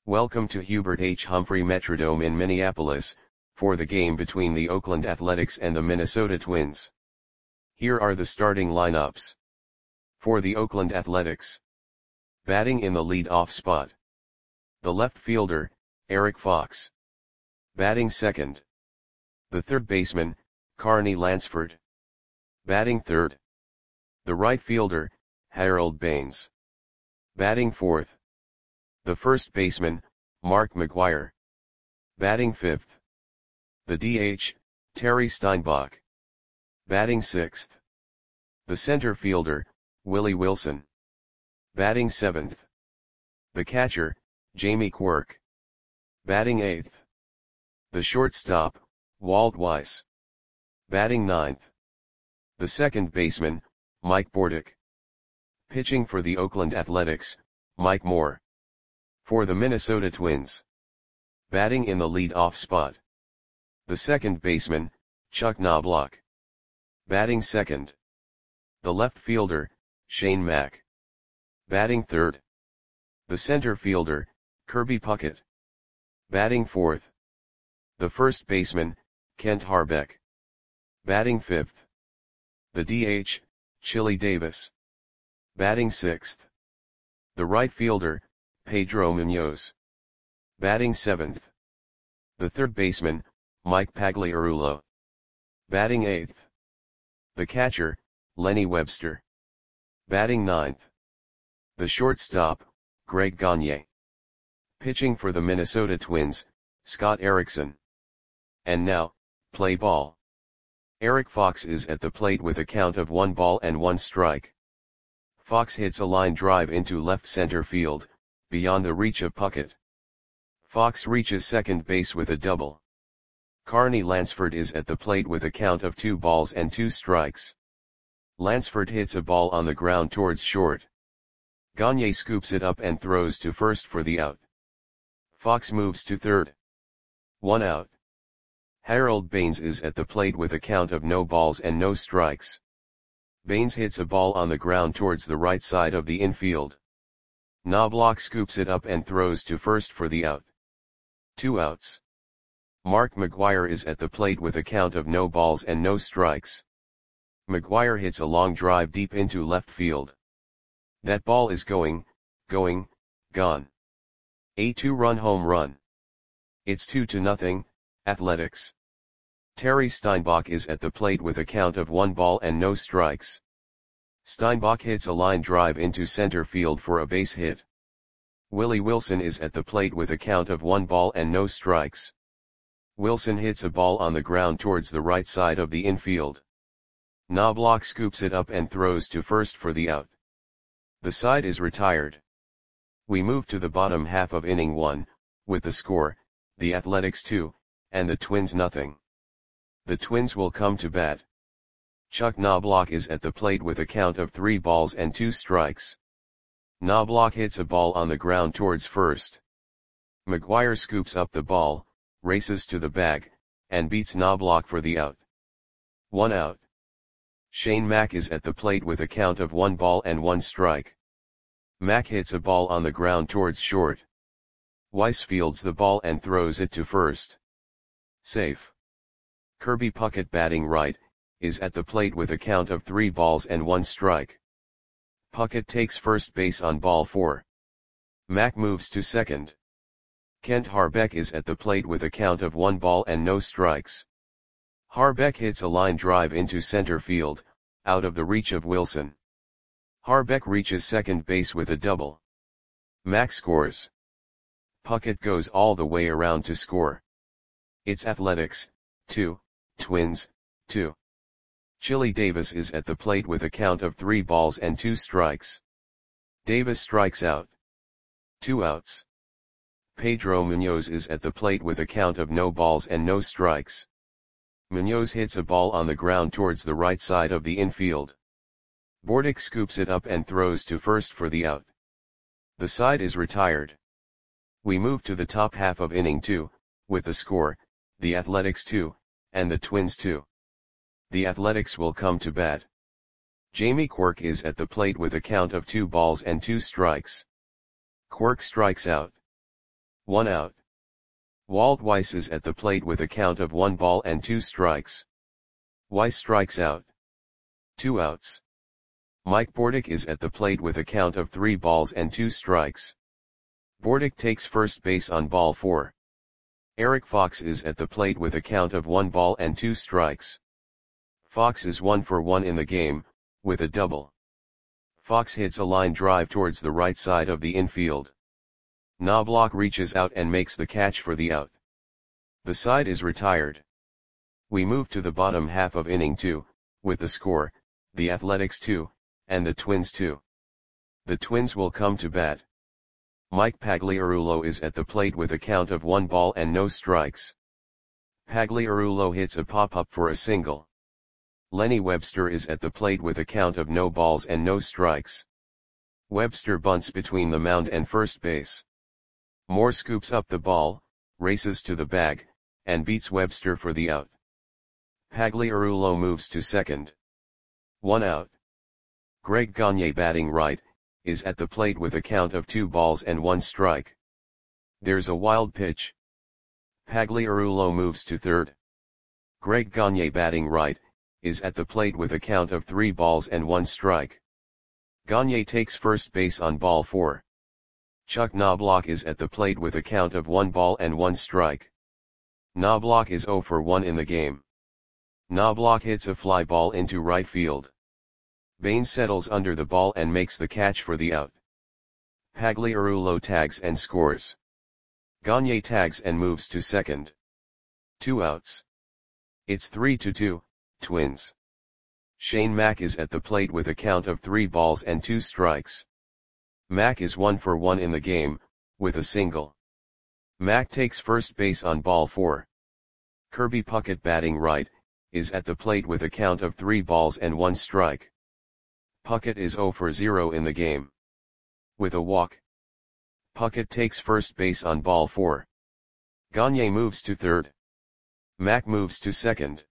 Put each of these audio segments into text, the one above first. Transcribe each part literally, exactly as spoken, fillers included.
Welcome to Hubert H. Humphrey Metrodome in Minneapolis, for the game between the Oakland Athletics and the Minnesota Twins. Here are the starting lineups. For the Oakland Athletics. Batting in the lead-off spot. The left fielder, Eric Fox. Batting second. The third baseman, Carney Lansford. Batting third. The right fielder, Harold Baines. Batting fourth. The first baseman, Mark McGwire. Batting fifth. The D H, Terry Steinbach. Batting sixth. The center fielder, Willie Wilson. Batting seventh. The catcher, Jamie Quirk. Batting eighth. The shortstop, Walt Weiss. Batting ninth. The second baseman, Mike Bordick. Pitching for the Oakland Athletics, Mike Moore. For the Minnesota Twins. Batting in the lead-off spot. The second baseman, Chuck Knobloch. Batting second. The left fielder, Shane Mack. Batting third. The center fielder, Kirby Puckett. Batting fourth. The first baseman, Kent Harbeck. Batting fifth. The D H, Chili Davis. Batting sixth. The right fielder, Pedro Munoz. Batting seventh. The third baseman, Mike Pagliarulo. Batting eighth. The catcher, Lenny Webster. Batting ninth. The shortstop, Greg Gagne. Pitching for the Minnesota Twins, Scott Erickson. And now, play ball. Eric Fox is at the plate with a count of one ball and one strike. Fox hits a line drive into left center field, beyond the reach of Puckett. Fox reaches second base with a double. Carney Lansford is at the plate with a count of two balls and two strikes. Lansford hits a ball on the ground towards short. Gagne scoops it up and throws to first for the out. Fox moves to third. One out. Harold Baines is at the plate with a count of no balls and no strikes. Baines hits a ball on the ground towards the right side of the infield. Knobloch scoops it up and throws to first for the out. Two outs. Mark McGwire is at the plate with a count of no balls and no strikes. McGwire hits a long drive deep into left field. That ball is going, going, gone. A two-run home run. It's two to nothing, Athletics. Terry Steinbach is at the plate with a count of one ball and no strikes. Steinbach hits a line drive into center field for a base hit. Willie Wilson is at the plate with a count of one ball and no strikes. Wilson hits a ball on the ground towards the right side of the infield. Knobloch scoops it up and throws to first for the out. The side is retired. We move to the bottom half of inning one, with the score, the Athletics two, and the Twins nothing. The Twins will come to bat. Chuck Knobloch is at the plate with a count of three balls and two strikes. Knobloch hits a ball on the ground towards first. McGwire scoops up the ball, races to the bag, and beats Knobloch for the out. One out. Shane Mack is at the plate with a count of one ball and one strike. Mack hits a ball on the ground towards short. Weiss fields the ball and throws it to first. Safe. Kirby Puckett, batting right, is at the plate with a count of three balls and one strike. Puckett takes first base on ball four. Mack moves to second. Kent Harbeck is at the plate with a count of one ball and no strikes. Harbeck hits a line drive into center field, out of the reach of Wilson. Harbeck reaches second base with a double. Mack scores. Puckett goes all the way around to score. It's Athletics, two, Twins, two. Chili Davis is at the plate with a count of three balls and two strikes. Davis strikes out. Two outs. Pedro Munoz is at the plate with a count of no balls and no strikes. Munoz hits a ball on the ground towards the right side of the infield. Bordick scoops it up and throws to first for the out. The side is retired. We move to the top half of inning two, with the score, the Athletics two, and the Twins two. The Athletics will come to bat. Jamie Quirk is at the plate with a count of two balls and two strikes. Quirk strikes out. One out. Walt Weiss is at the plate with a count of one ball and two strikes. Weiss strikes out. Two outs. Mike Bordick is at the plate with a count of three balls and two strikes. Bordick takes first base on ball four. Eric Fox is at the plate with a count of one ball and two strikes. Fox is one for one in the game, with a double. Fox hits a line drive towards the right side of the infield. Knobloch reaches out and makes the catch for the out. The side is retired. We move to the bottom half of inning two, with the score, the Athletics two, and the Twins two. The Twins will come to bat. Mike Pagliarulo is at the plate with a count of one ball and no strikes. Pagliarulo hits a pop-up for a single. Lenny Webster is at the plate with a count of no balls and no strikes. Webster bunts between the mound and first base. Moore scoops up the ball, races to the bag, and beats Webster for the out. Pagliarulo moves to second. One out. Greg Gagne, batting right, is at the plate with a count of two balls and one strike. There's a wild pitch. Pagliarulo moves to third. Greg Gagne, batting right, is at the plate with a count of three balls and one strike. Gagne takes first base on ball four. Chuck Knobloch is at the plate with a count of one ball and one strike. Knobloch is zero for one in the game. Knobloch hits a fly ball into right field. Baines settles under the ball and makes the catch for the out. Pagliarulo tags and scores. Gagne tags and moves to second. Two outs. It's three to two, Twins. Shane Mack is at the plate with a count of three balls and two strikes. Mack is one for one in the game, with a single. Mack takes first base on ball four. Kirby Puckett, batting right, is at the plate with a count of three balls and one strike. Puckett is zero for zero in the game. With a walk. Puckett takes first base on ball four. Gagne moves to third. Mack moves to second.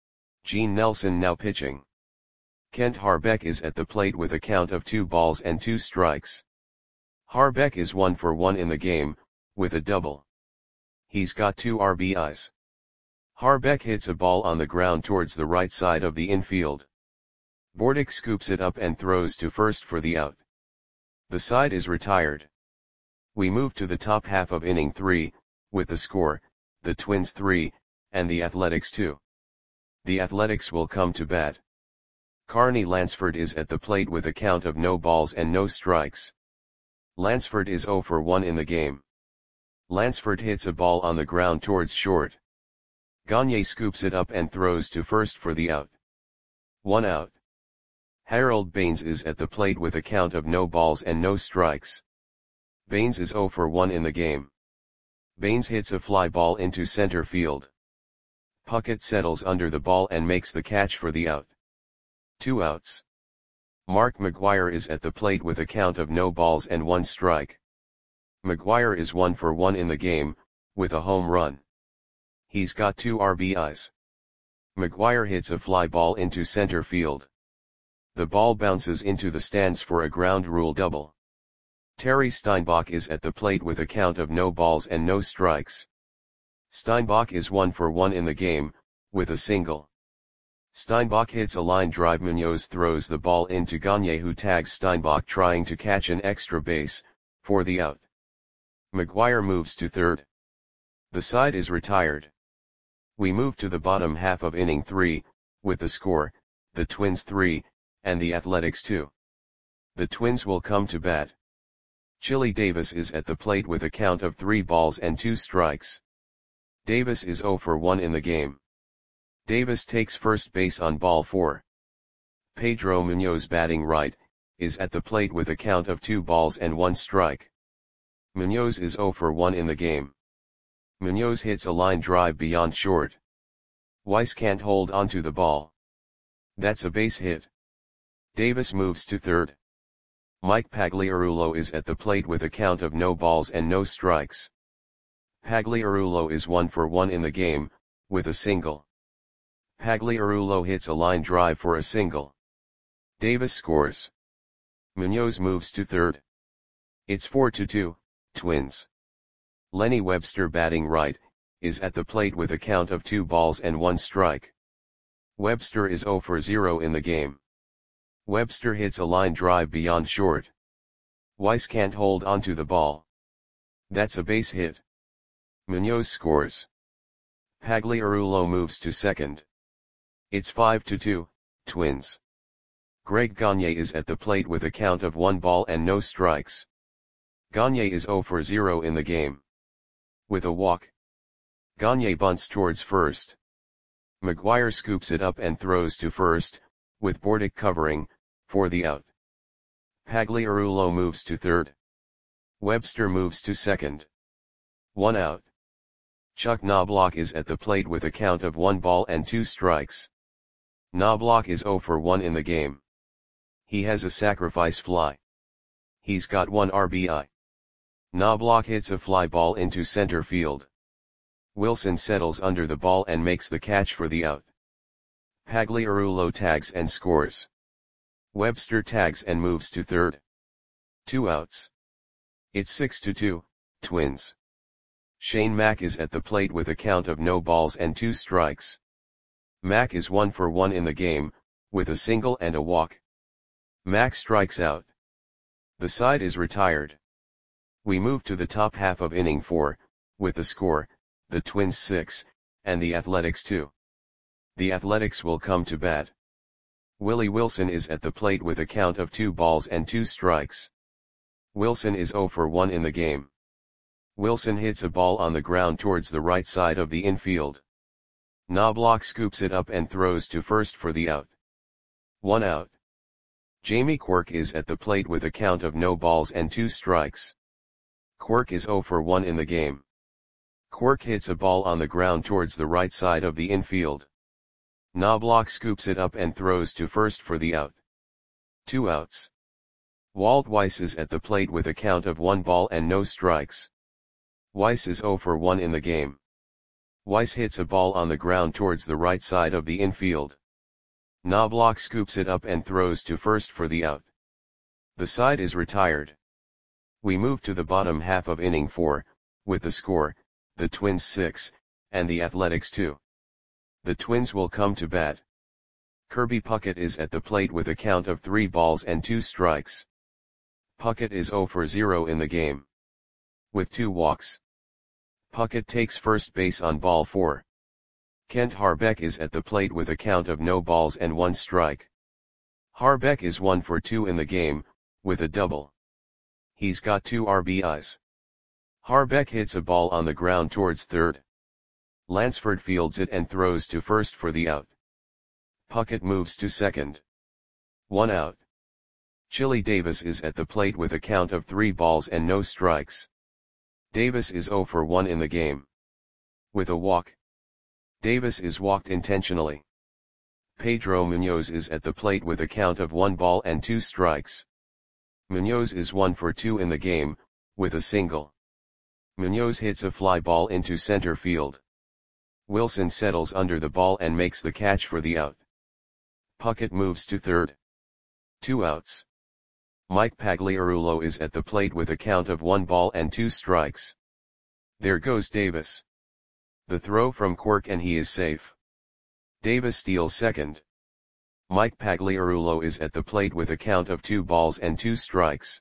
Gene Nelson now pitching. Kent Harbeck is at the plate with a count of two balls and two strikes. Harbeck is one for one in the game, with a double. He's got two R B Is. Harbeck hits a ball on the ground towards the right side of the infield. Bordick scoops it up and throws to first for the out. The side is retired. We move to the top half of inning three, with the score, the Twins three, and the Athletics two. The Athletics will come to bat. Carney Lansford is at the plate with a count of no balls and no strikes. Lansford is zero for one in the game. Lansford hits a ball on the ground towards short. Gagne scoops it up and throws to first for the out. One out. Harold Baines is at the plate with a count of no balls and no strikes. Baines is zero for one in the game. Baines hits a fly ball into center field. Puckett settles under the ball and makes the catch for the out. Two outs. Mark McGwire is at the plate with a count of no balls and one strike. McGwire is one for one in the game, with a home run. He's got two R B Is. McGwire hits a fly ball into center field. The ball bounces into the stands for a ground rule double. Terry Steinbach is at the plate with a count of no balls and no strikes. Steinbach is one for one in the game, with a single. Steinbach hits a line drive. Munoz throws the ball into Gagne, who tags Steinbach trying to catch an extra base, for the out. McGwire moves to third. The side is retired. We move to the bottom half of inning three, with the score, the Twins three, and the Athletics two. The Twins will come to bat. Chili Davis is at the plate with a count of three balls and two strikes. Davis is zero for one in the game. Davis takes first base on ball four. Pedro Munoz, batting right, is at the plate with a count of two balls and one strike. Munoz is zero for one in the game. Munoz hits a line drive beyond short. Weiss can't hold onto the ball. That's a base hit. Davis moves to third. Mike Pagliarulo is at the plate with a count of no balls and no strikes. Pagliarulo is one for one in the game, with a single. Pagliarulo hits a line drive for a single. Davis scores. Munoz moves to third. It's four to two, Twins. Lenny Webster batting right, is at the plate with a count of two balls and one strike. Webster is zero for zero in the game. Webster hits a line drive beyond short. Weiss can't hold onto the ball. That's a base hit. Munoz scores. Pagliarulo moves to second. It's five to two, Twins. Greg Gagne is at the plate with a count of one ball and no strikes. Gagne is zero for zero in the game. With a walk. Gagne bunts towards first. McGuire scoops it up and throws to first, with Bordick covering, for the out. Pagliarulo moves to third. Webster moves to second. One out. Chuck Knobloch is at the plate with a count of one ball and two strikes. Knobloch is zero for one in the game. He has a sacrifice fly. He's got one R B I. Knobloch hits a fly ball into center field. Wilson settles under the ball and makes the catch for the out. Pagliarulo tags and scores. Webster tags and moves to third. Two outs. It's six to two, Twins. Shane Mack is at the plate with a count of no balls and two strikes. Mack is one for one in the game, with a single and a walk. Mack strikes out. The side is retired. We move to the top half of inning four, with the score, the Twins six, and the Athletics two. The Athletics will come to bat. Willie Wilson is at the plate with a count of two balls and two strikes. Wilson is zero for one in the game. Wilson hits a ball on the ground towards the right side of the infield. Knobloch scoops it up and throws to first for the out. One out. Jamie Quirk is at the plate with a count of no balls and two strikes. Quirk is zero for one in the game. Quirk hits a ball on the ground towards the right side of the infield. Knobloch scoops it up and throws to first for the out. Two outs. Walt Weiss is at the plate with a count of one ball and no strikes. Weiss is zero for one in the game. Weiss hits a ball on the ground towards the right side of the infield. Knobloch scoops it up and throws to first for the out. The side is retired. We move to the bottom half of inning four, with the score, the Twins six, and the Athletics two. The Twins will come to bat. Kirby Puckett is at the plate with a count of three balls and two strikes. Puckett is zero for zero in the game. With two walks. Puckett takes first base on ball four. Kent Harbeck is at the plate with a count of no balls and one strike. Harbeck is one for two in the game, with a double. He's got two R B Is. Harbeck hits a ball on the ground towards third. Lansford fields it and throws to first for the out. Puckett moves to second. One out. Chili Davis is at the plate with a count of three balls and no strikes. Davis is zero for one in the game. With a walk. Davis is walked intentionally. Pedro Munoz is at the plate with a count of one ball and two strikes. Munoz is one for two in the game, with a single. Munoz hits a fly ball into center field. Wilson settles under the ball and makes the catch for the out. Puckett moves to third. Two outs. Mike Pagliarulo is at the plate with a count of one ball and two strikes. There goes Davis. The throw from Quirk and he is safe. Davis steals second. Mike Pagliarulo is at the plate with a count of two balls and two strikes.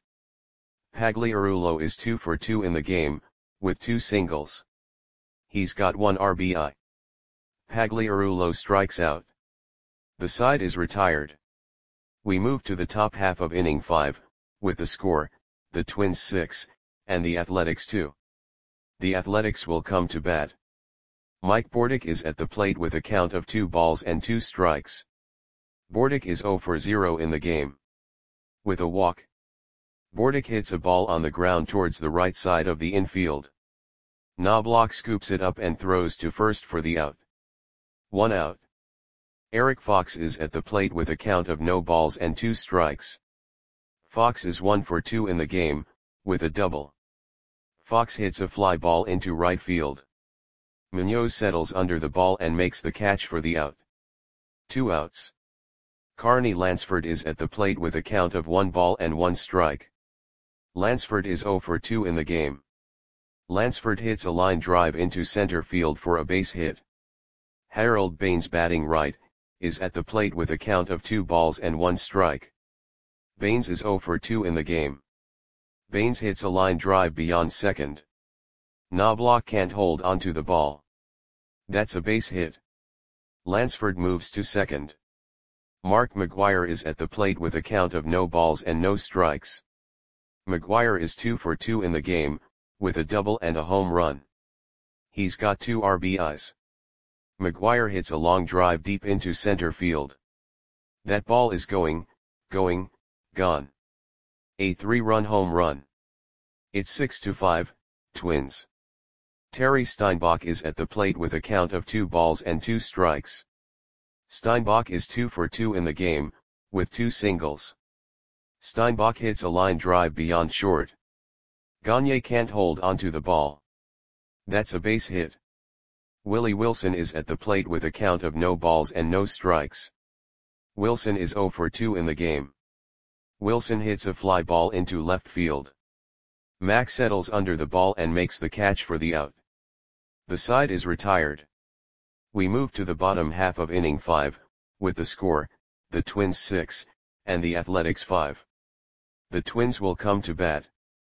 Pagliarulo is two for two in the game, with two singles. He's got one R B I. Pagliarulo strikes out. The side is retired. We move to the top half of inning five, with the score, the Twins six, and the Athletics two. The Athletics will come to bat. Mike Bordick is at the plate with a count of two balls and two strikes. Bordick is zero for zero in the game. With a walk. Bordick hits a ball on the ground towards the right side of the infield. Knobloch scoops it up and throws to first for the out. One out. Eric Fox is at the plate with a count of no balls and two strikes. Fox is one for two in the game, with a double. Fox hits a fly ball into right field. Munoz settles under the ball and makes the catch for the out. Two outs. Carney Lansford is at the plate with a count of one ball and one strike. Lansford is zero for two in the game. Lansford hits a line drive into center field for a base hit. Harold Baines batting right, is at the plate with a count of two balls and one strike. Baines is oh for two in the game. Baines hits a line drive beyond second. Knobloch can't hold onto the ball. That's a base hit. Lansford moves to second. Mark McGwire is at the plate with a count of no balls and no strikes. McGwire is two for two in the game, with a double and a home run. He's got two R B Is. McGwire hits a long drive deep into center field. That ball is going, going, gone. A three-run home run. It's six to five, Twins. Terry Steinbach is at the plate with a count of two balls and two strikes. Steinbach is two for two in the game, with two singles. Steinbach hits a line drive beyond short. Gagne can't hold onto the ball. That's a base hit. Willie Wilson is at the plate with a count of no balls and no strikes. Wilson is oh for two in the game. Wilson hits a fly ball into left field. Mack settles under the ball and makes the catch for the out. The side is retired. We move to the bottom half of inning five, with the score, the Twins six, and the Athletics five. The Twins will come to bat.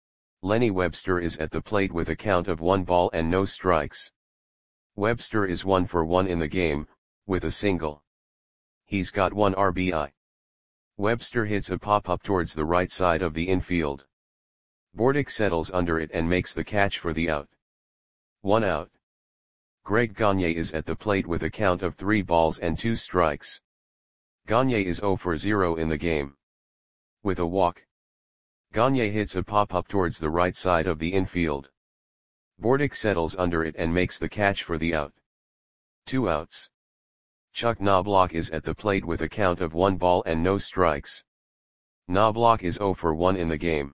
Lenny Webster is at the plate with a count of one ball and no strikes. Webster is one for one in the game, with a single. He's got one R B I. Webster hits a pop-up towards the right side of the infield. Bordick settles under it and makes the catch for the out. One out. Greg Gagne is at the plate with a count of three balls and two strikes. Gagne is oh for zero in the game. With a walk. Gagne hits a pop-up towards the right side of the infield. Bordick settles under it and makes the catch for the out. Two outs. Chuck Knobloch is at the plate with a count of one ball and no strikes. Knobloch is oh for one in the game.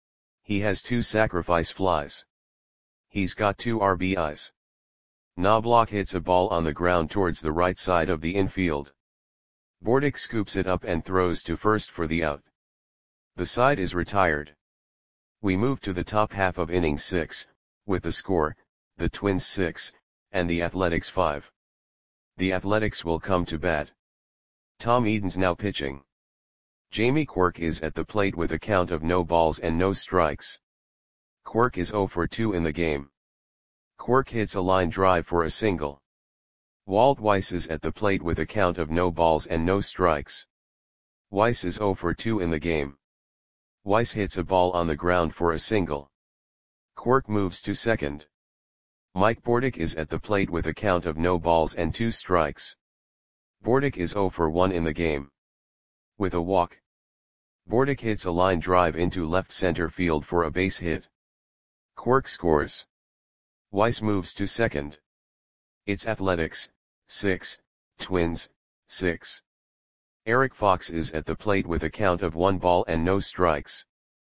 He has two sacrifice flies. He's got two R B Is. Knobloch hits a ball on the ground towards the right side of the infield. Bordick scoops it up and throws to first for the out. The side is retired. We move to the top half of inning six, with the score, the Twins six, and the Athletics five. The Athletics will come to bat. Tom Eden's now pitching. Jamie Quirk is at the plate with a count of no balls and no strikes. Quirk is oh for two in the game. Quirk hits a line drive for a single. Walt Weiss is at the plate with a count of no balls and no strikes. Weiss is oh for two in the game. Weiss hits a ball on the ground for a single. Quirk moves to second. Mike Bordick is at the plate with a count of no balls and two strikes. Bordick is oh for one in the game. With a walk. Bordick hits a line drive into left center field for a base hit. Quirk scores. Weiss moves to second. It's Athletics, six, Twins, six. Eric Fox is at the plate with a count of one ball and no strikes.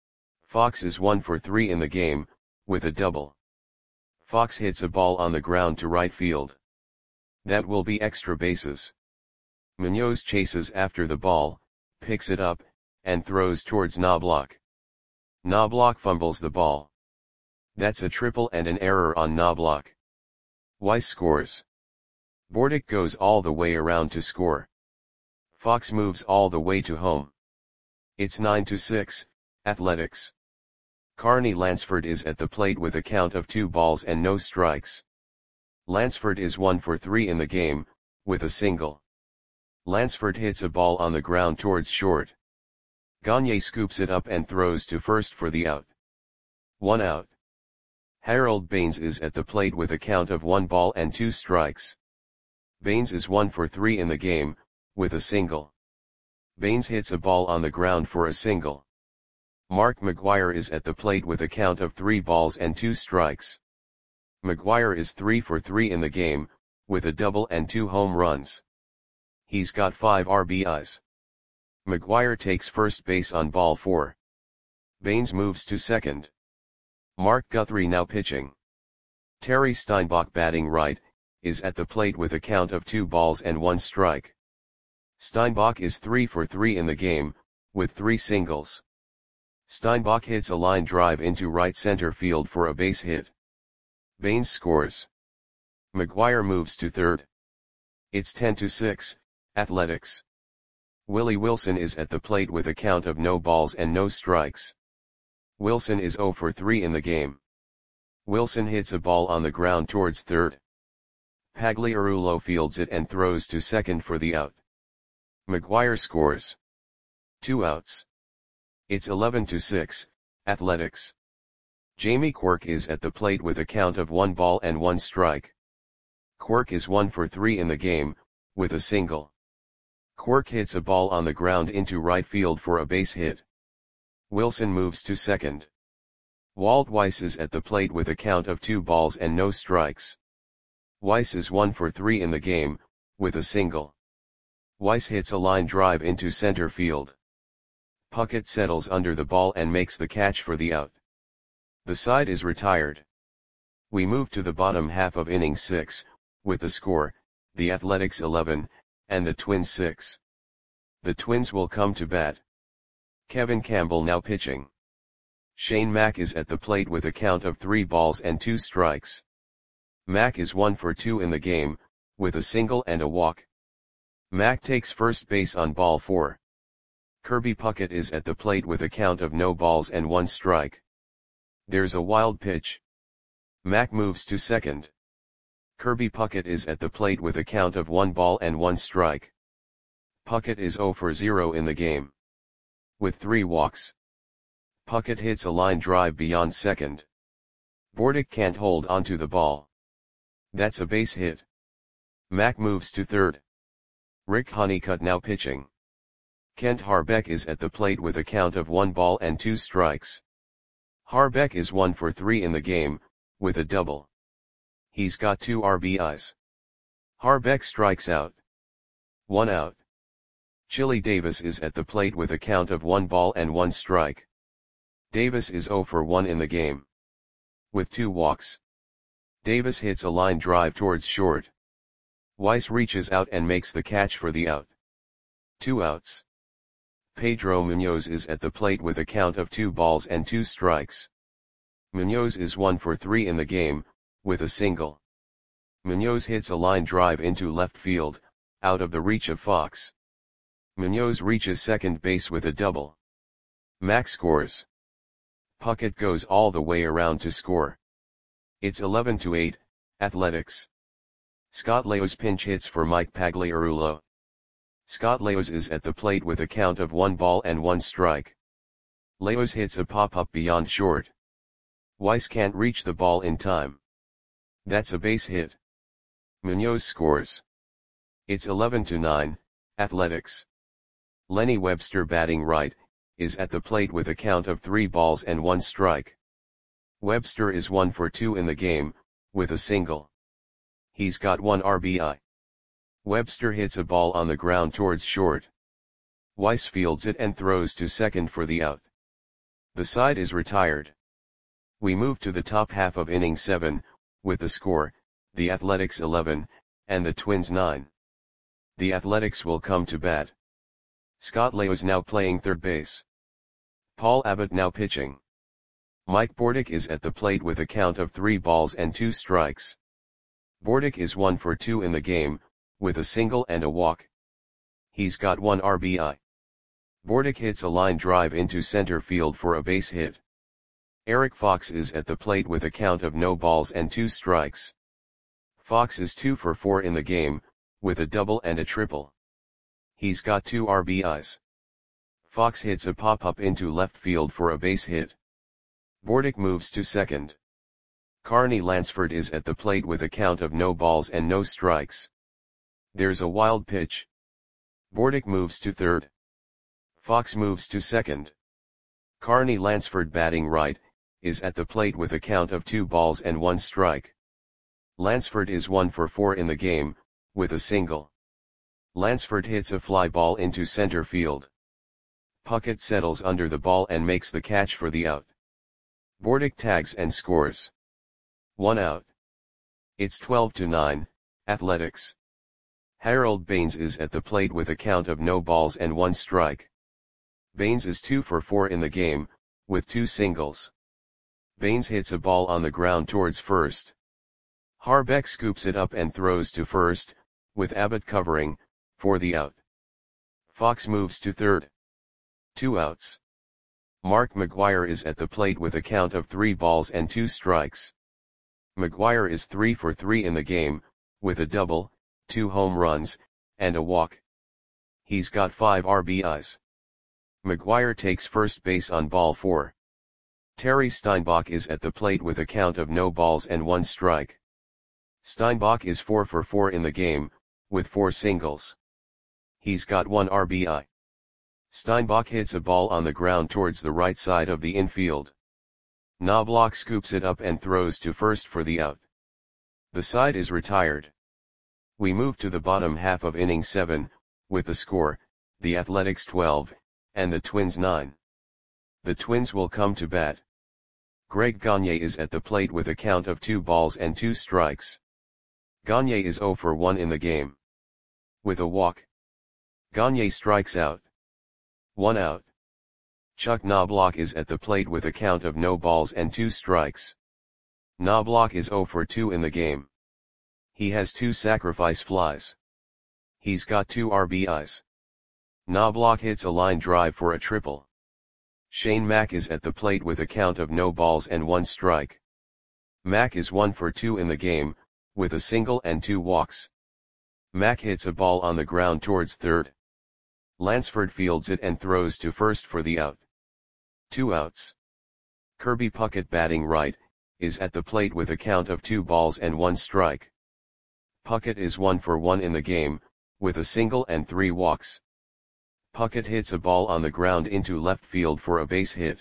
Fox is one for three in the game, with a double. Fox hits a ball on the ground to right field. That will be extra bases. Munoz chases after the ball, picks it up, and throws towards Knobloch. Knobloch fumbles the ball. That's a triple and an error on Knobloch. Weiss scores. Bordick goes all the way around to score. Fox moves all the way to home. It's nine to six, Athletics. Carney Lansford is at the plate with a count of two balls and no strikes. Lansford is one for three in the game, with a single. Lansford hits a ball on the ground towards short. Gagne scoops it up and throws to first for the out. One out. Harold Baines is at the plate with a count of one ball and two strikes. Baines is one for three in the game, with a single. Baines hits a ball on the ground for a single. Mark McGwire is at the plate with a count of three balls and two strikes. McGwire is three for three in the game, with a double and two home runs. He's got five R B Is. McGwire takes first base on ball four. Baines moves to second. Mark Guthrie now pitching. Terry Steinbach batting right, is at the plate with a count of two balls and one strike. Steinbach is three for three in the game, with three singles. Steinbach hits a line drive into right center field for a base hit. Baines scores. McGuire moves to third. It's ten to six, Athletics. Willie Wilson is at the plate with a count of no balls and no strikes. Wilson is zero for three in the game. Wilson hits a ball on the ground towards third. Pagliarulo fields it and throws to second for the out. McGuire scores. Two outs. It's eleven to six, Athletics. Jamie Quirk is at the plate with a count of one ball and one strike. Quirk is one for three in the game, with a single. Quirk hits a ball on the ground into right field for a base hit. Wilson moves to second. Walt Weiss is at the plate with a count of two balls and no strikes. Weiss is one for three in the game, with a single. Weiss hits a line drive into center field. Puckett settles under the ball and makes the catch for the out. The side is retired. We move to the bottom half of inning six, with the score, the Athletics eleven, and the Twins six. The Twins will come to bat. Kevin Campbell now pitching. Shane Mack is at the plate with a count of three balls and two strikes. Mack is one for two in the game, with a single and a walk. Mack takes first base on ball four. Kirby Puckett is at the plate with a count of no balls and one strike. There's a wild pitch. Mack moves to second. Kirby Puckett is at the plate with a count of one ball and one strike. Puckett is zero for zero in the game. With three walks. Puckett hits a line drive beyond second. Bordick can't hold onto the ball. That's a base hit. Mack moves to third. Rick Honeycutt now pitching. Kent Harbeck is at the plate with a count of one ball and two strikes. Harbeck is one for three in the game, with a double. He's got two R B Is. Harbeck strikes out. One out. Chili Davis is at the plate with a count of one ball and one strike. Davis is zero for one in the game. With two walks. Davis hits a line drive towards short. Weiss reaches out and makes the catch for the out. Two outs. Pedro Munoz is at the plate with a count of two balls and two strikes. Munoz is one for three in the game, with a single. Munoz hits a line drive into left field, out of the reach of Fox. Munoz reaches second base with a double. Mack scores. Puckett goes all the way around to score. It's eleven to eight, Athletics. Scott Leos pinch hits for Mike Pagliarulo. Scott Leos is at the plate with a count of one ball and one strike. Leos hits a pop-up beyond short. Weiss can't reach the ball in time. That's a base hit. Munoz scores. It's eleven to nine, Athletics. Lenny Webster batting right, is at the plate with a count of three balls and one strike. Webster is one for two in the game, with a single. He's got one R B I. Webster hits a ball on the ground towards short. Weiss fields it and throws to second for the out. The side is retired. We move to the top half of inning seven, with the score, the Athletics eleven, and the Twins nine. The Athletics will come to bat. Scott Leos now playing third base. Paul Abbott now pitching. Mike Bordick is at the plate with a count of three balls and two strikes. Bordick is one for two in the game, with a single and a walk. He's got one R B I. Bordick hits a line drive into center field for a base hit. Eric Fox is at the plate with a count of no balls and two strikes. Fox is two for four in the game, with a double and a triple. He's got two R B Is. Fox hits a pop-up into left field for a base hit. Bordick moves to second. Carney Lansford is at the plate with a count of no balls and no strikes. There's a wild pitch. Bordick moves to third. Fox moves to second. Carney Lansford batting right, is at the plate with a count of two balls and one strike. Lansford is one for four in the game, with a single. Lansford hits a fly ball into center field. Puckett settles under the ball and makes the catch for the out. Bordick tags and scores. One out. It's twelve to nine, Athletics. Harold Baines is at the plate with a count of no balls and one strike. Baines is two for four in the game, with two singles. Baines hits a ball on the ground towards first. Harbeck scoops it up and throws to first, with Abbott covering, for the out. Fox moves to third. Two outs. Mark McGwire is at the plate with a count of three balls and two strikes. McGwire is three for three in the game, with a double, two home runs, and a walk. He's got five R B Is. McGwire takes first base on ball four. Terry Steinbach is at the plate with a count of no balls and one strike. Steinbach is four for four in the game, with four singles. He's got one R B I. Steinbach hits a ball on the ground towards the right side of the infield. Knobloch scoops it up and throws to first for the out. The side is retired. We move to the bottom half of inning seven, with the score, the Athletics twelve, and the Twins nine. The Twins will come to bat. Greg Gagne is at the plate with a count of two balls and two strikes. Gagne is zero for one in the game. With a walk. Gagne strikes out. One out. Chuck Knobloch is at the plate with a count of no balls and two strikes. Knobloch is zero for two in the game. He has two sacrifice flies. He's got two R B Is. Knobloch hits a line drive for a triple. Shane Mack is at the plate with a count of no balls and one strike. Mack is one for two in the game, with a single and two walks. Mack hits a ball on the ground towards third. Lansford fields it and throws to first for the out. Two outs. Kirby Puckett, batting right, is at the plate with a count of two balls and one strike. Puckett is one for one in the game, with a single and three walks. Puckett hits a ball on the ground into left field for a base hit.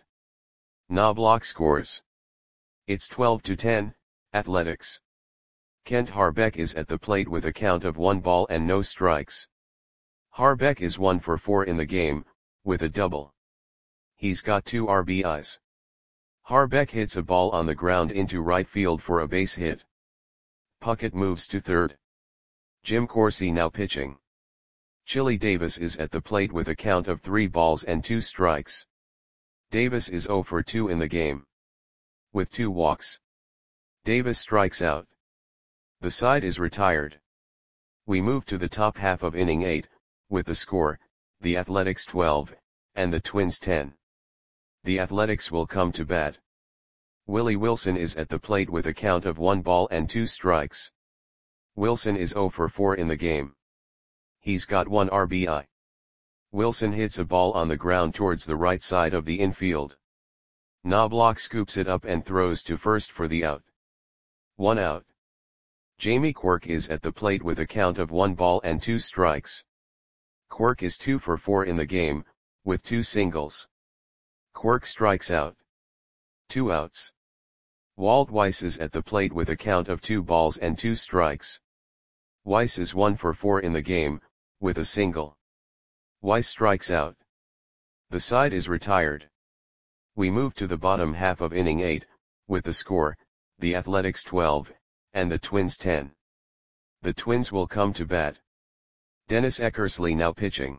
Knobloch scores. It's twelve to ten, Athletics. Kent Harbeck is at the plate with a count of one ball and no strikes. Harbeck is one for four in the game, with a double. He's got two R B Is. Harbeck hits a ball on the ground into right field for a base hit. Puckett moves to third. Jim Corsi now pitching. Chili Davis is at the plate with a count of three balls and two strikes. Davis is zero for two in the game. With two walks. Davis strikes out. The side is retired. We move to the top half of inning eight, with the score, the Athletics twelve, and the Twins ten. The Athletics will come to bat. Willie Wilson is at the plate with a count of one ball and two strikes. Wilson is zero for four in the game. He's got one R B I. Wilson hits a ball on the ground towards the right side of the infield. Knobloch scoops it up and throws to first for the out. One out. Jamie Quirk is at the plate with a count of one ball and two strikes. Quirk is two for four in the game, with two singles. Quirk strikes out. Two outs. Walt Weiss is at the plate with a count of two balls and two strikes. Weiss is one for four in the game, with a single. Weiss strikes out. The side is retired. We move to the bottom half of inning eight, with the score, the Athletics twelve, and the Twins ten. The Twins will come to bat. Dennis Eckersley now pitching.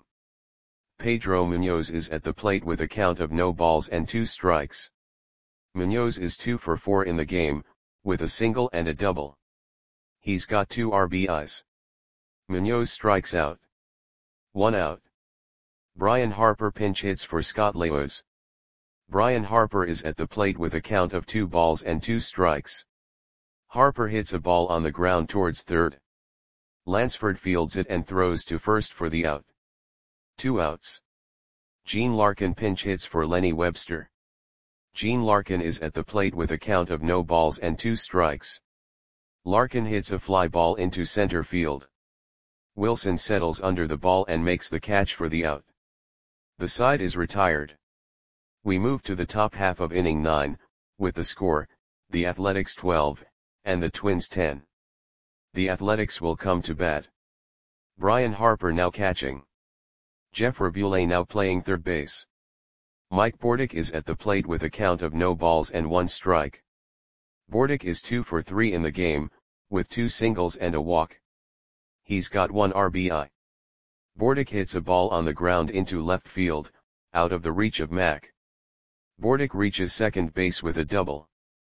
Pedro Munoz is at the plate with a count of no balls and two strikes. Munoz is two for four in the game, with a single and a double. He's got two R B Is. Munoz strikes out. One out. Brian Harper pinch hits for Scott Laos. Brian Harper is at the plate with a count of two balls and two strikes. Harper hits a ball on the ground towards third. Lansford fields it and throws to first for the out. Two outs. Gene Larkin pinch hits for Lenny Webster. Gene Larkin is at the plate with a count of no balls and two strikes. Larkin hits a fly ball into center field. Wilson settles under the ball and makes the catch for the out. The side is retired. We move to the top half of inning nine, with the score, the Athletics twelve, and the Twins ten. The Athletics will come to bat. Brian Harper now catching. Jeff Rabule now playing third base. Mike Bordick is at the plate with a count of no balls and one strike. Bordick is two for three in the game, with two singles and a walk. He's got one R B I. Bordick hits a ball on the ground into left field, out of the reach of Mack. Bordick reaches second base with a double.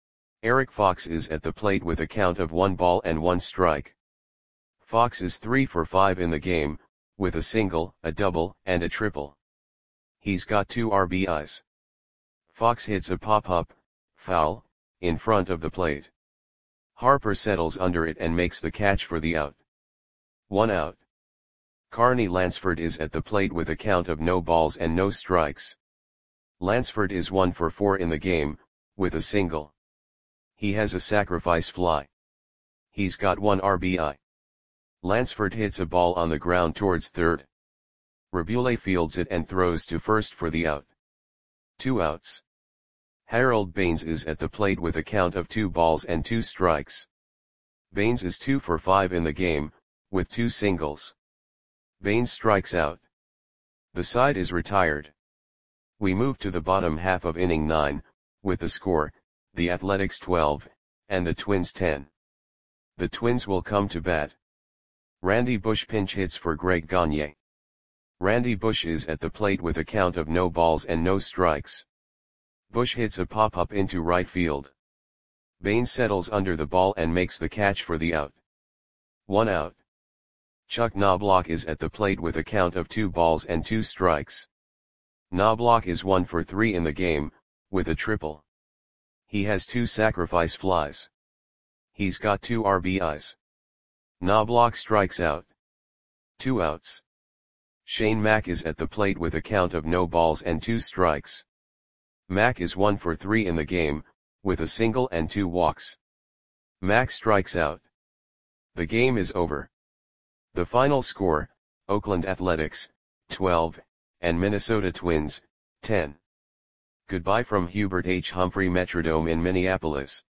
Eric Fox is at the plate with a count of one ball and one strike. Fox is three for five in the game, with a single, a double, and a triple. He's got two R B Is. Fox hits a pop-up, foul, in front of the plate. Harper settles under it and makes the catch for the out. One out. Carney Lansford is at the plate with a count of no balls and no strikes. Lansford is one for four in the game, with a single. He has a sacrifice fly. He's got one R B I. Lansford hits a ball on the ground towards third. Rabule fields it and throws to first for the out. Two outs. Harold Baines is at the plate with a count of two balls and two strikes. Baines is two for five in the game, with two singles. Baines strikes out. The side is retired. We move to the bottom half of inning nine, with the score, the Athletics twelve, and the Twins ten. The Twins will come to bat. Randy Bush pinch hits for Greg Gagne. Randy Bush is at the plate with a count of no balls and no strikes. Bush hits a pop-up into right field. Baines settles under the ball and makes the catch for the out. One out. Chuck Knobloch is at the plate with a count of two balls and two strikes. Knobloch is one for three in the game, with a triple. He has two sacrifice flies. He's got two R B Is. Knobloch strikes out. Two outs. Shane Mack is at the plate with a count of no balls and two strikes. Mack is one for three in the game, with a single and two walks. Mack strikes out. The game is over. The final score, Oakland Athletics, twelve, and Minnesota Twins, ten. Goodbye from Hubert H. Humphrey Metrodome in Minneapolis.